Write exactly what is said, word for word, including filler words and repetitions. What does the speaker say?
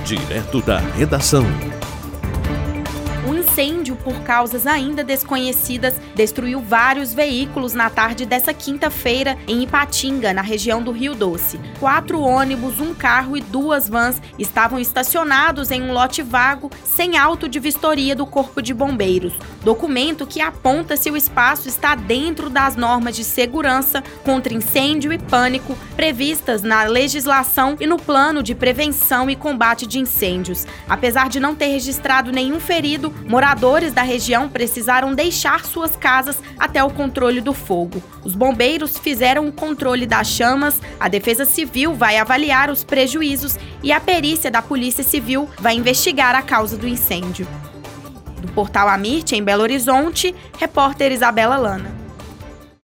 Direto da redação. Um incêndio por causas ainda desconhecidas destruiu vários veículos na tarde dessa quinta-feira em Ipatinga, na região do Rio Doce. Quatro ônibus, um carro e duas vans estavam estacionados em um lote vago, sem auto de vistoria do Corpo de Bombeiros, documento que aponta se o espaço está dentro das normas de segurança contra incêndio e pânico previstas na legislação e no Plano de Prevenção e Combate de Incêndios. Apesar de não ter registrado nenhum ferido, moradores da região precisaram deixar suas casas até o controle do fogo. Os bombeiros fizeram o controle das chamas, a Defesa Civil vai avaliar os prejuízos e a perícia da Polícia Civil vai investigar a causa do incêndio. Do Portal Amirte, em Belo Horizonte, repórter Isabela Lana.